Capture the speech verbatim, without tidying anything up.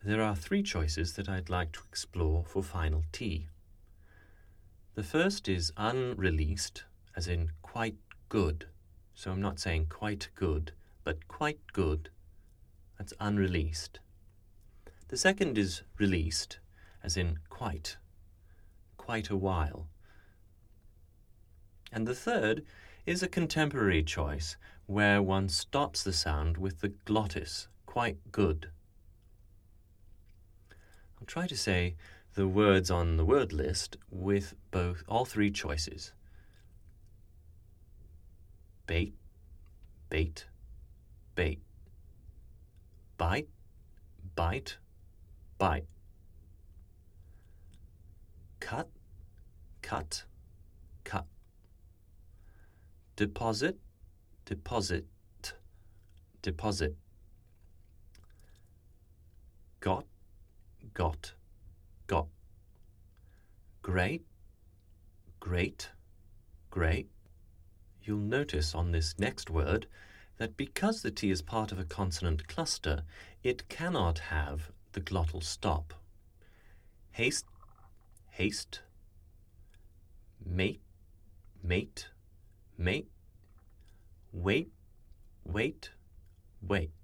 There are three choices that I'd like to explore for final T. The first is unreleased, as in quite good. So I'm not saying quite good, but quite good. That's unreleased. The second is released, as in quite, quite a while. And the third is a contemporary choice, where one stops the sound with the glottis, quite good. I'll try to say the words on the word list with both all three choices. Bait, bait, bait. Bite, bite, bite. Cut, cut, cut. Deposit, deposit, deposit. Got, got, got. Great, great, great. You'll notice on this next word that because the T is part of a consonant cluster, it cannot have the glottal stop. Haste, haste. Mate, mate, mate. Wait, wait, wait.